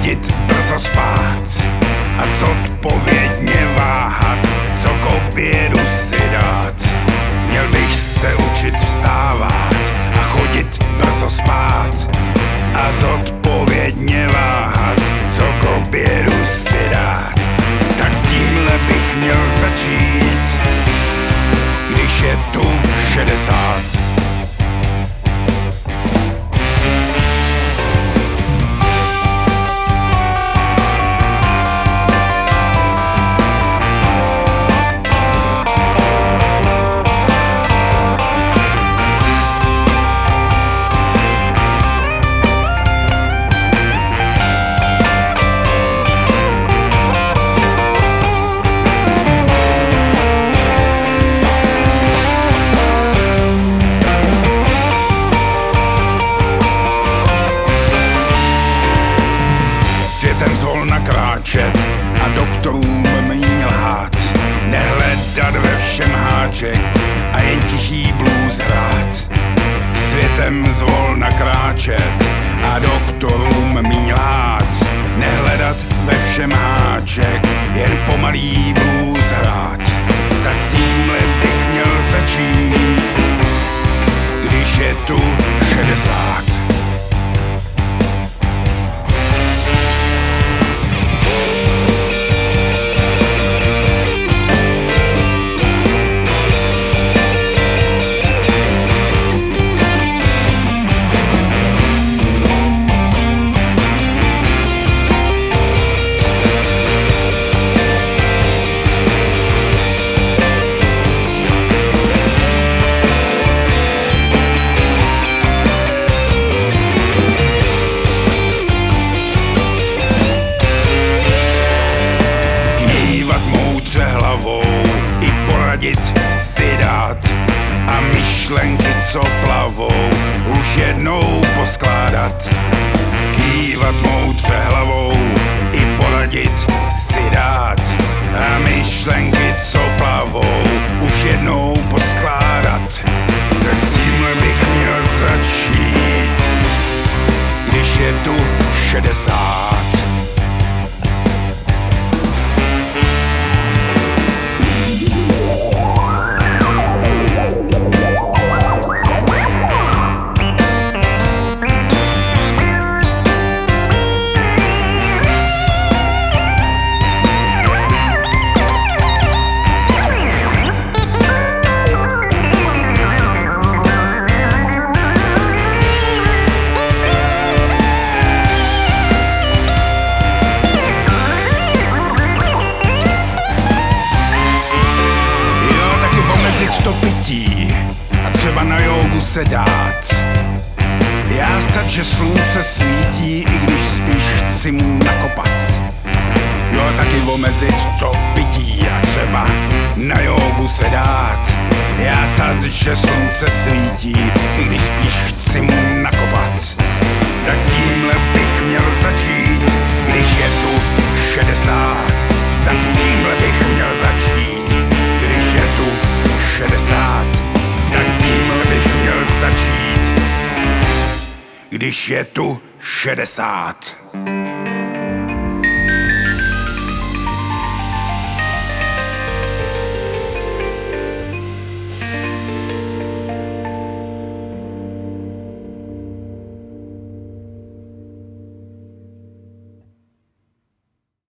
chodit, brzo spát a zodpovědně váhat, co k obědu si dát. Měl bych se učit vstávat a chodit, brzo spát a zodpovědně váhat, co k obědu si dát. Tak s tímhle bych měl začít, když je tu 60. Světem zhol nakráčet a doktorům míň lhát, nehledat ve všem háček a jen tichý blues hrát. Světem zvol nakráčet a doktorům míň lhát, nehledat ve všem háček, jen pomalý blues hrát. Tak s tímhle bych měl začít, když je tu 60. I poradit si dát a myšlenky, co plavou, už jednou poskládat. Kývat moudře hlavou i poradit si dát a myšlenky, co plavou, už jednou poskládat. Tak s tímhle bych měl začít, když je tu 60. To pití a třeba na jógu se dát. Jásat, že slunce svítí, i když spíš chci mu nakopat. Jo, taky omezit to pití a třeba na jógu se dát. Jásat, že slunce svítí, i když spíš chci mu nakopat. Tak s tímhle bych měl začít, když je tu 60. Tak s tímhle bych měl začít, když je tu 60, tak s tímhle bych měl začít, když je tu 60.